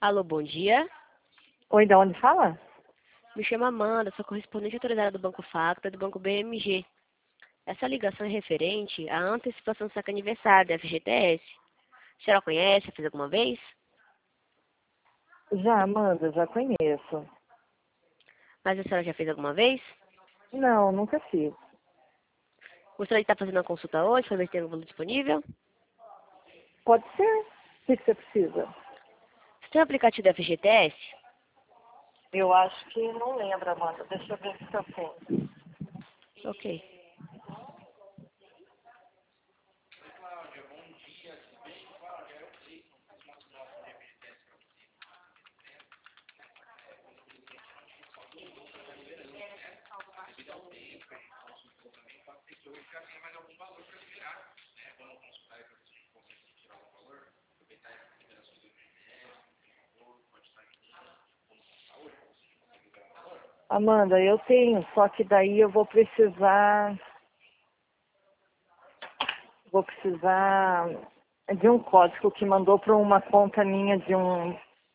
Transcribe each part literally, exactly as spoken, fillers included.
Alô, bom dia. Oi, da onde fala? Me chamo Amanda, sou correspondente autorizada do Banco Facta do Banco B M G. Essa ligação é referente à antecipação do saque aniversário da F G T S. A senhora conhece? Fez alguma vez? Já, Amanda, já conheço. Mas a senhora já fez alguma vez? Não, nunca fiz. Gostaria de estar fazendo uma consulta hoje, para ver se tem algum valor disponível? Pode ser? O que que você precisa? Você tem o aplicativo da F G T S? Eu acho que não lembro, Amanda. Deixa eu ver se eu tenho. Ok. Amanda, eu tenho, só que daí eu vou precisar... Vou precisar de um código que mandou para uma conta minha de um...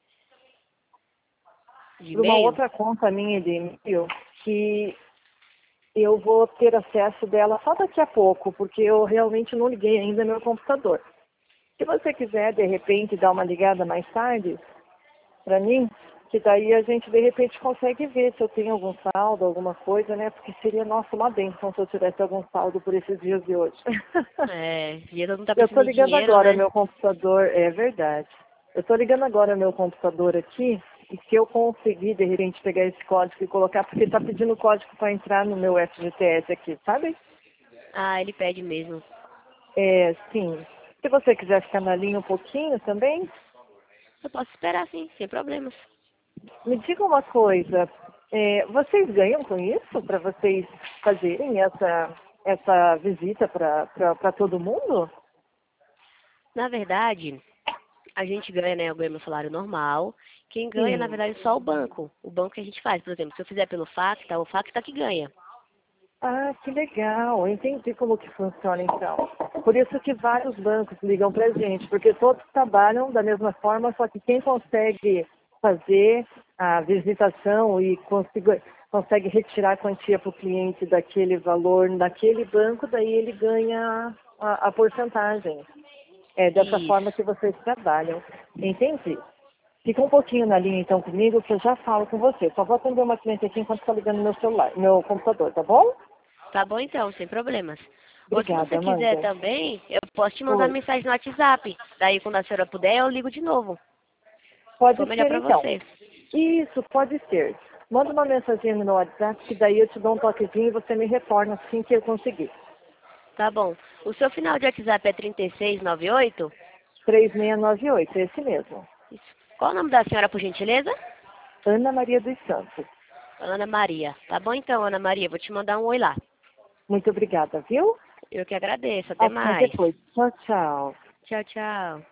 De Para uma e-mail? outra conta minha de e-mail que eu vou ter acesso dela só daqui a pouco, porque eu realmente não liguei ainda meu computador. Se você quiser, de repente, dar uma ligada mais tarde para mim, que daí a gente, de repente, consegue ver se eu tenho algum saldo, alguma coisa, né? Porque seria, nossa, uma bênção se eu tivesse algum saldo por esses dias de hoje. É, e todo mundo tá Eu estou precisando de ligando dinheiro, agora né? meu computador, é verdade. Eu estou ligando agora meu computador aqui, e se eu conseguir, de repente, pegar esse código e colocar, porque está pedindo código para entrar no meu F G T S aqui, sabe? Ah, ele pede mesmo. É, sim. Se você quiser ficar na linha um pouquinho também, Eu posso esperar sim, sem problemas. me diga uma coisa, é, vocês ganham com isso para vocês fazerem essa, essa visita para todo mundo? Na verdade, a gente ganha, né? Eu ganho meu salário normal. Quem ganha, na Sim. verdade, é só o banco. O banco que a gente faz. Por exemplo, se eu fizer pelo Facta, o Facta que ganha. Ah, que legal, entendi como que funciona então. Por isso que vários bancos ligam para a gente, porque todos trabalham da mesma forma, só que quem consegue fazer a visitação e consegue, consegue retirar a quantia para o cliente daquele valor, daquele banco, daí ele ganha a, a porcentagem. É dessa forma Isso. que vocês trabalham. Entendi. Fica um pouquinho na linha então comigo que eu já falo com você. Só vou atender uma cliente aqui enquanto está ligando meu celular, meu computador, tá bom? Tá bom então, sem problemas. Ou se Obrigada, você quiser Amanda. também, eu posso te mandar Oi. mensagem no WhatsApp. Daí, quando a senhora puder, eu ligo de novo. Se Pode for melhor ser pra então. você. Isso, pode ser. Manda uma mensagem no meu WhatsApp que daí eu te dou um toquezinho e você me retorna assim que eu conseguir. Tá bom. O seu final de WhatsApp é trinta e seis noventa e oito? três seis nove oito, esse mesmo. Isso. Qual o nome da senhora, por gentileza? Ana Maria dos Santos. Ana Maria. Tá bom então, Ana Maria. Vou te mandar um oi lá. Muito obrigada, viu? Eu que agradeço. Até Até mais. depois. Tchau, tchau. Tchau, tchau.